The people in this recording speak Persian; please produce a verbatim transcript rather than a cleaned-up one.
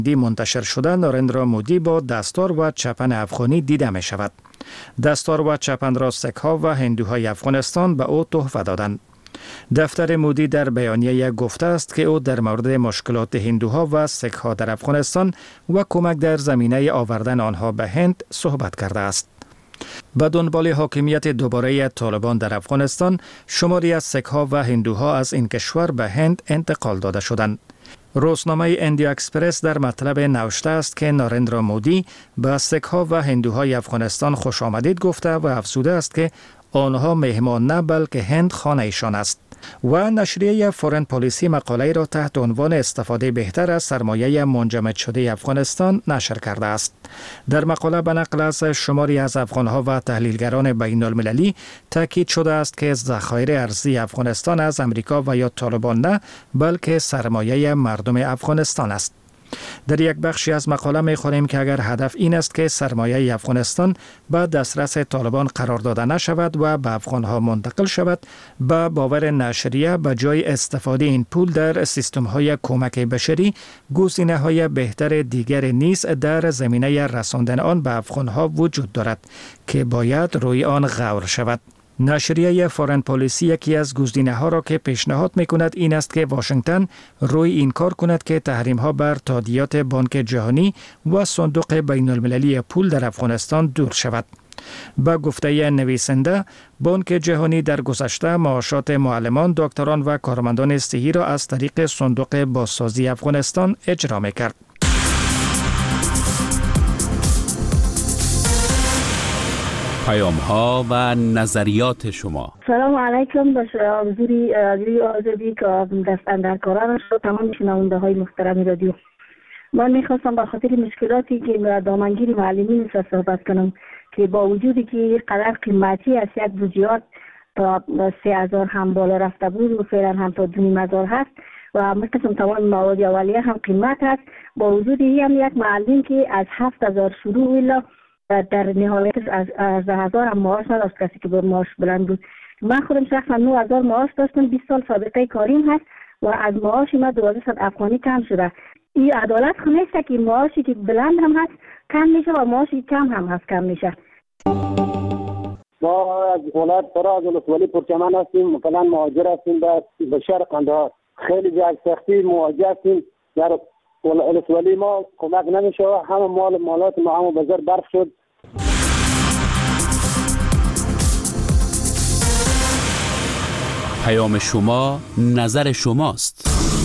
دی منتشر شده ناریندرا مودی با دستار و چپن افغانی دیده می شود. دستار و چپن را سیک ها و هندوهای افغانستان به او تحفه دادند. دفتر مودی در بیانیه گفته است که او در مورد مشکلات هندوها و سیک ها در افغانستان و کمک در زمینه آوردن آنها به هند صحبت کرده است. به دنبال حاکمیت دوباره طالبان در افغانستان، شماری از سیک ها و هندوها از این کشور به هند انتقال داده شدند. روزنامه اندیا اکسپرس در مطلب نوشته است که ناریندرا مودی به سیک ها و هندوهای افغانستان خوش آمدید گفته و افزوده است که آنها مهمان نه بلکه هند خانه ایشان است. و نشریه فورن پالیسی مقاله را تحت عنوان استفاده بهتر از سرمایه منجمد شده افغانستان نشر کرده است. در مقاله به نقل از شماری از افغانها و تحلیلگران بین المللی تاکید شده است که ذخایر ارزی افغانستان از امریکا و یا طالبان نه بلکه سرمایه مردم افغانستان است. در یک بخشی از مقاله می خوانیم که اگر هدف این است که سرمایه افغانستان به دسترس طالبان قرار داده نشود و به افغانها منتقل شود، به باور نشریه به جای استفاده این پول در سیستم های کمک بشری، گزینه های بهتر دیگر نیز در زمینه رساندن آن به افغانها وجود دارد که باید روی آن غور شود. نشریه فورن پالیسی یکی از گزینه ها را که پیشنهاد می کند این است که واشنگتن روی این کار کند که تحریم ها بر تادیات بانک جهانی و صندوق بین المللی پول در افغانستان دور شود. با گفته نویسنده، بانک جهانی در گذشته معاشات معلمان، دکتران و کارمندان صحی را از طریق صندوق بازسازی افغانستان اجرا می کرد. پیام ها و نظریات شما. سلام علیکم. به حضوری رادیو آزادی که دست اندرکاران شد، تمام شنونده های محترم رادیو، من میخواستم به خاطر مشکلاتی که دامنگیر معلمین است صحبت کنم که با وجودی که قدر قیمتی است، یک جزئیات تا سه هزار هم بالا رفته بود و فعلا هم تا دو نیم هزار هست و مثل تمام مواد اولیه هم قیمت هست. با وجودی هم یک معلم که از هفت هزار شروع ویلا در نهایت از از هزار هم معاش نداشت، کسی که به معاش بلند بود. من خودم شخصا نه هزار معاش داشتم، بیست سال سابقه کاریم هست و از معاش من دوازده افغانی کم شده. این عدالت خو نیست که معاشی که بلند هم هست کم میشه و معاشی کم هم هست کم میشه. ما از ولایت فراز ولسوالی پرچمن هستیم، مثلا مهاجر هستیم به شهر قندهار. خیلی جای سختی مواجه هستیم. در ولسوالی ما کمک نمیشه، همه مال مالات ما هم بازار برف شد. پیام شما نظر شماست.